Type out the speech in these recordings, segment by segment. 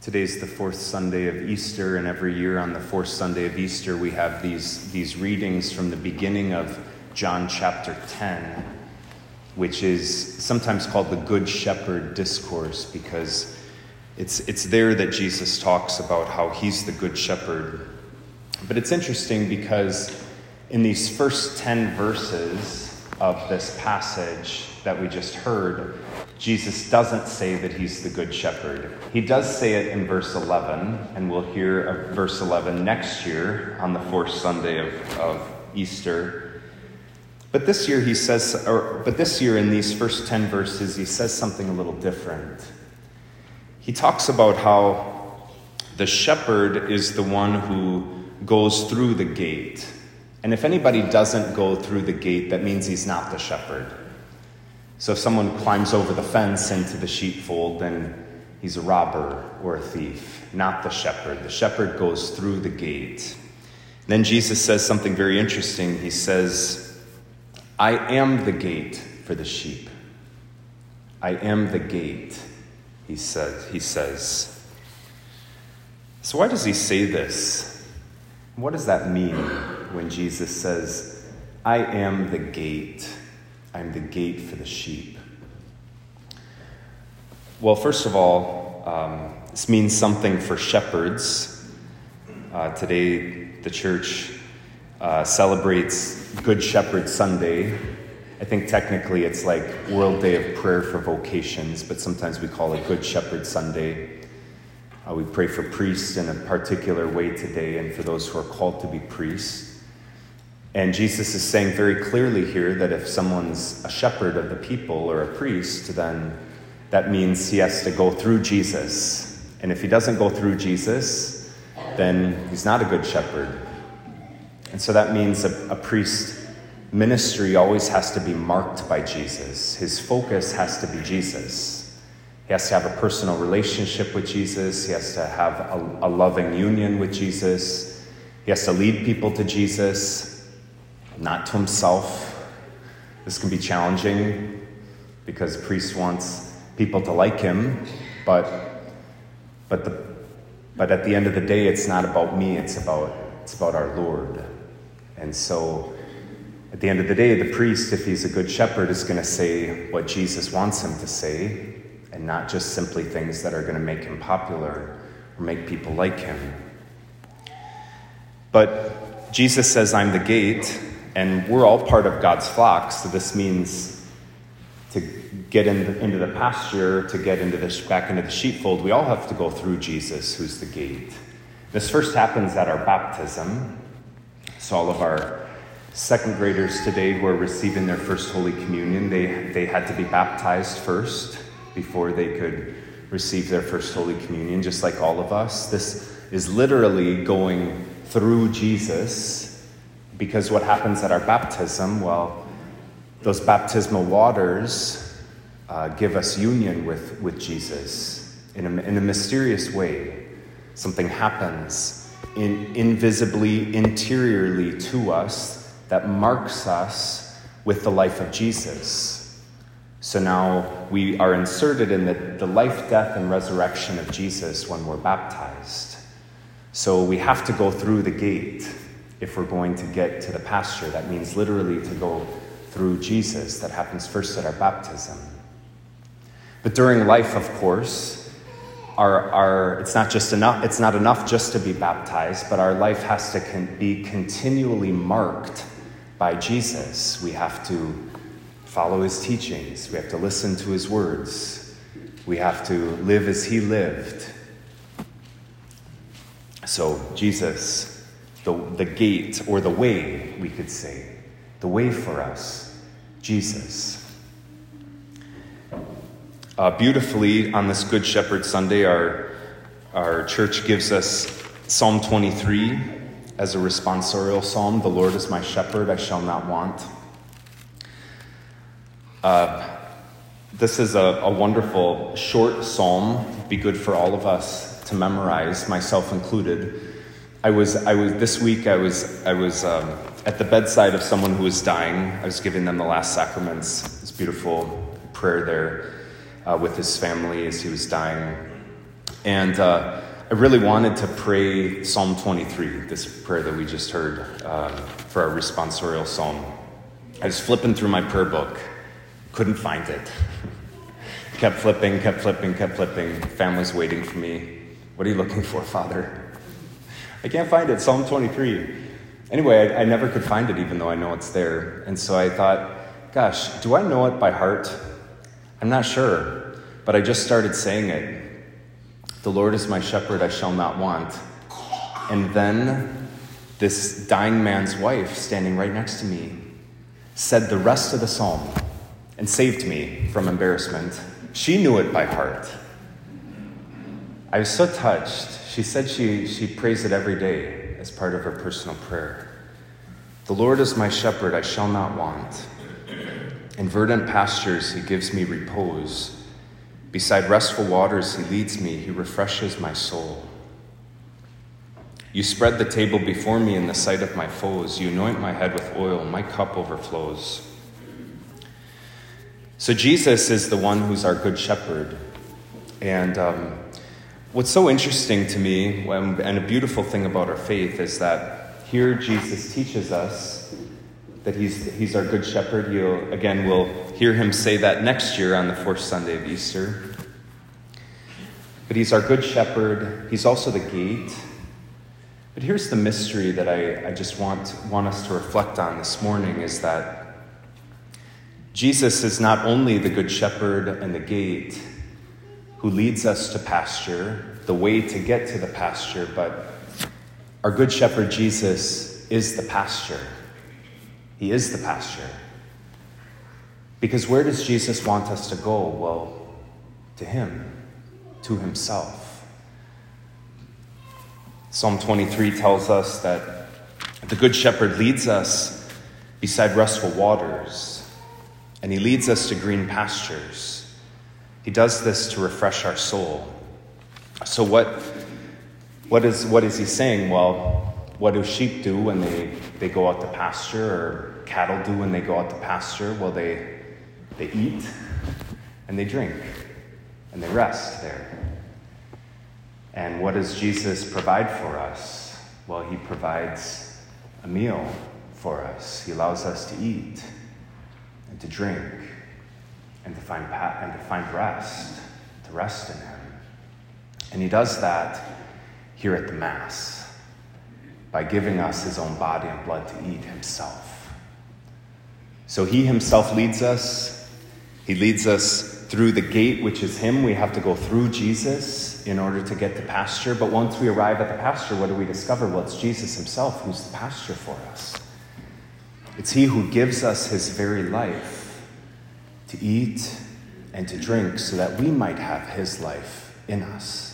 Today's the fourth Sunday of Easter, and every year on the fourth Sunday of Easter we have these readings from the beginning of John chapter 10, which is sometimes called the Good Shepherd Discourse, because it's there that Jesus talks about how he's the Good Shepherd. But it's interesting because in these first 10 verses of this passage that we just heard, Jesus doesn't say that he's the Good Shepherd. He does say it in verse 11, and we'll hear verse 11 next year on the fourth Sunday of Easter. But this year in these first 10 verses, he says something a little different. He talks about how the shepherd is the one who goes through the gate. And if anybody doesn't go through the gate, that means he's not the shepherd. So if someone climbs over the fence into the sheepfold, then he's a robber or a thief, not the shepherd. The shepherd goes through the gate. Then Jesus says something very interesting. He says, I am the gate for the sheep. I am the gate, he says. So why does he say this? What does that mean when Jesus says, I am the gate? I'm the gate for the sheep. Well, first of all, this means something for shepherds. Today, the church celebrates Good Shepherd Sunday. I think technically it's like World Day of Prayer for Vocations, but sometimes we call it Good Shepherd Sunday. We pray for priests in a particular way today, and for those who are called to be priests. And Jesus is saying very clearly here that if someone's a shepherd of the people or a priest, then that means he has to go through Jesus. And if he doesn't go through Jesus, then he's not a good shepherd. And so that means a priest's ministry always has to be marked by Jesus. His focus has to be Jesus. He has to have a personal relationship with Jesus. He has to have a loving union with Jesus. He has to lead people to Jesus, not to himself. This can be challenging because a priest wants people to like him, but at the end of the day, it's not about me, it's about our Lord. And so at the end of the day, the priest, if he's a good shepherd, is going to say what Jesus wants him to say, and not just simply things that are going to make him popular or make people like him. But Jesus says, I'm the gate. And we're all part of God's flock, so this means to get into the pasture, to get back into the sheepfold, we all have to go through Jesus, who's the gate. This first happens at our baptism. So all of our second graders today who are receiving their first Holy Communion, they had to be baptized first before they could receive their first Holy Communion, just like all of us. This is literally going through Jesus. Because what happens at our baptism, well, those baptismal waters give us union with Jesus in a mysterious way. Something happens invisibly, interiorly to us that marks us with the life of Jesus. So now we are inserted in the life, death, and resurrection of Jesus when we're baptized. So we have to go through the gate. If we're going to get to the pasture, that means literally to go through Jesus. That happens first at our baptism. But during life, of course, it's not enough just to be baptized, but our life has to be continually marked by Jesus. We have to follow his teachings. We have to listen to his words. We have to live as he lived. So Jesus, the gate, or the way, we could say. The way for us, Jesus. Beautifully, on this Good Shepherd Sunday, our church gives us Psalm 23 as a responsorial psalm. The Lord is my shepherd, I shall not want. This is a wonderful short psalm. It'd be good for all of us to memorize, myself included. I was this week at the bedside of someone who was dying. I was giving them the last sacraments. This beautiful prayer there with his family as he was dying. And I really wanted to pray Psalm 23, this prayer that we just heard for our responsorial psalm. I was flipping through my prayer book, couldn't find it. Kept flipping. Family's waiting for me. What are you looking for, Father? I can't find it, Psalm 23. Anyway, I never could find it, even though I know it's there. And so I thought, gosh, do I know it by heart? I'm not sure, but I just started saying it. The Lord is my shepherd, I shall not want. And then this dying man's wife, standing right next to me, said the rest of the psalm and saved me from embarrassment. She knew it by heart. I was so touched. She said she prays it every day as part of her personal prayer. The Lord is my shepherd, I shall not want. In verdant pastures he gives me repose. Beside restful waters he leads me, he refreshes my soul. You spread the table before me in the sight of my foes. You anoint my head with oil, my cup overflows. So Jesus is the one who's our good shepherd. And what's so interesting to me, and a beautiful thing about our faith, is that here Jesus teaches us that he's our good shepherd. We'll hear him say that next year on the fourth Sunday of Easter. But he's our good shepherd. He's also the gate. But here's the mystery that I just want us to reflect on this morning, is that Jesus is not only the good shepherd and the gate who leads us to pasture, the way to get to the pasture, but our good shepherd Jesus is the pasture. He is the pasture. Because where does Jesus want us to go? Well, to him, to himself. Psalm 23 tells us that the good shepherd leads us beside restful waters, and he leads us to green pastures. He does this to refresh our soul. So what is he saying? Well, what do sheep do when they go out to pasture, or cattle do when they go out to pasture? Well, they eat and they drink and they rest there. And what does Jesus provide for us? Well, he provides a meal for us. He allows us to eat and to drink and to find rest, to rest in him. And he does that here at the Mass by giving us his own body and blood to eat himself. So he himself leads us. He leads us through the gate, which is him. We have to go through Jesus in order to get to pasture. But once we arrive at the pasture, what do we discover? Well, it's Jesus himself who's the pasture for us. It's he who gives us his very life to eat and to drink so that we might have his life in us.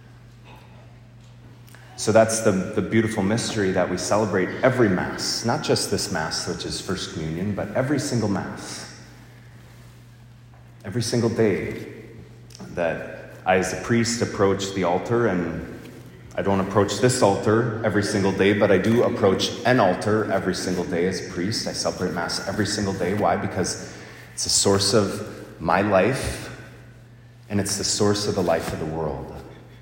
So that's the beautiful mystery that we celebrate every Mass, not just this Mass, which is First Communion, but every single Mass. Every single day that I, as a priest, approach the altar, and I don't approach this altar every single day, but I do approach an altar every single day as a priest. I celebrate Mass every single day. Why? Because it's the source of my life, and it's the source of the life of the world.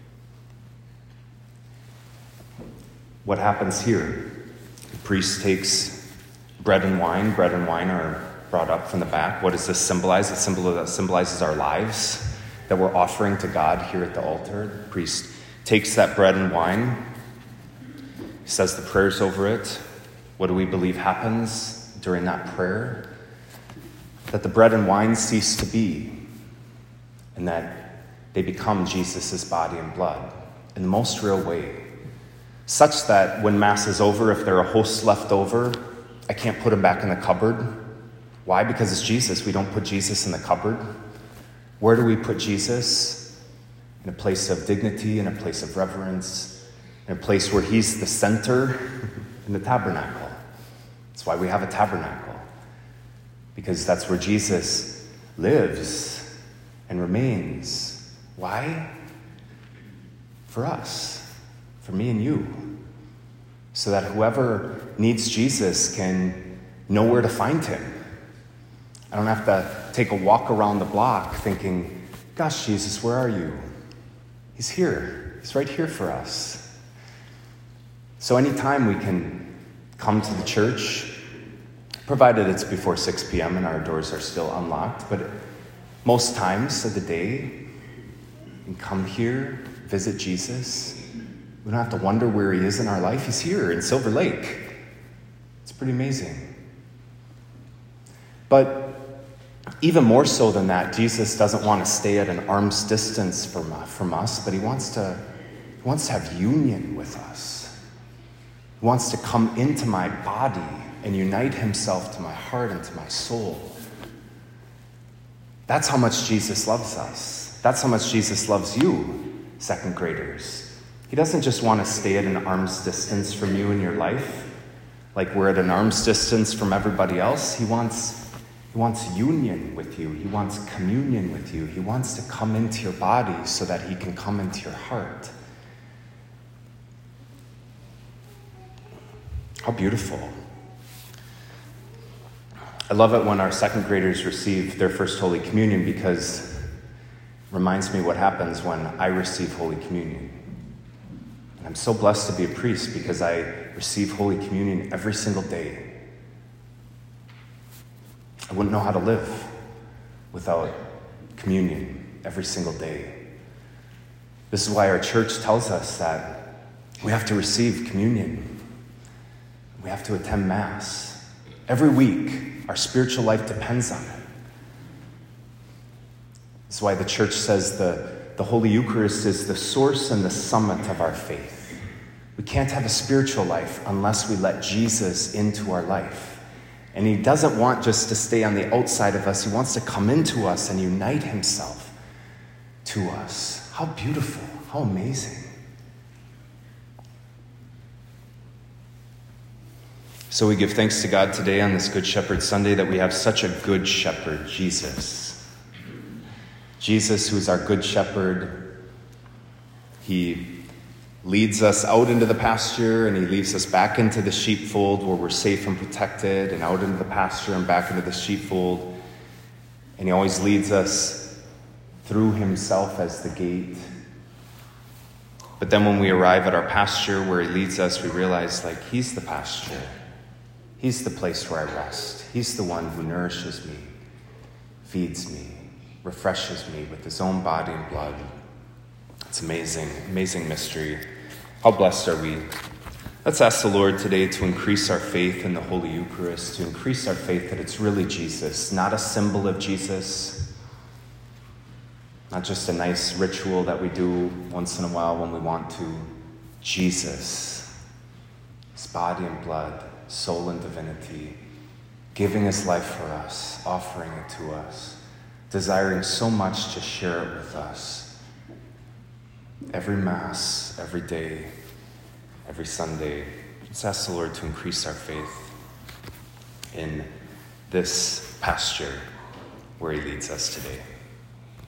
What happens here? The priest takes bread and wine. Bread and wine are brought up from the back. What does this symbolize? It symbolizes our lives that we're offering to God here at the altar. The priest takes that bread and wine, he says the prayers over it. What do we believe happens during that prayer? That the bread and wine cease to be, and that they become Jesus' body and blood in the most real way. Such that when Mass is over, if there are hosts left over, I can't put them back in the cupboard. Why? Because it's Jesus. We don't put Jesus in the cupboard. Where do we put Jesus? In a place of dignity, in a place of reverence, in a place where he's the center, in the tabernacle. That's why we have a tabernacle. Because that's where Jesus lives and remains. Why? For us. For me and you, so that whoever needs Jesus can know where to find him. I don't have to take a walk around the block thinking, gosh, Jesus, where are you? He's here. He's right here for us. So anytime we can come to the church, provided it's before 6 p.m. and our doors are still unlocked, but most times of the day, we can come here, visit Jesus. We don't have to wonder where he is in our life. He's here in Silver Lake. It's pretty amazing. But even more so than that, Jesus doesn't want to stay at an arm's distance from us, but he wants to have union with us. He wants to come into my body and unite himself to my heart and to my soul. That's how much Jesus loves us. That's how much Jesus loves you, second graders. He doesn't just want to stay at an arm's distance from you in your life, like we're at an arm's distance from everybody else. He wants union with you. He wants communion with you. He wants to come into your body so that he can come into your heart. How beautiful. I love it when our second graders receive their first Holy Communion, because it reminds me what happens when I receive Holy Communion. And I'm so blessed to be a priest because I receive Holy Communion every single day. I wouldn't know how to live without communion every single day. This is why our church tells us that we have to receive communion. We have to attend Mass. Every week, our spiritual life depends on it. This is why the church says the Holy Eucharist is the source and the summit of our faith. We can't have a spiritual life unless we let Jesus into our life. And he doesn't want just to stay on the outside of us. He wants to come into us and unite himself to us. How beautiful, how amazing. So we give thanks to God today on this Good Shepherd Sunday that we have such a good shepherd, Jesus. Jesus, who's our good shepherd. He leads us out into the pasture and he leads us back into the sheepfold where we're safe and protected, and out into the pasture and back into the sheepfold. And he always leads us through himself as the gate. But then when we arrive at our pasture where he leads us, we realize he's the pasture. He's the place where I rest. He's the one who nourishes me, feeds me, refreshes me with his own body and blood. It's amazing, amazing mystery. How blessed are we? Let's ask the Lord today to increase our faith in the Holy Eucharist, to increase our faith that it's really Jesus, not a symbol of Jesus, not just a nice ritual that we do once in a while when we want to. Jesus, his body and blood, soul and divinity, giving his life for us, offering it to us, desiring so much to share it with us. Every Mass, every day, every Sunday, let's ask the Lord to increase our faith in this pasture where he leads us today.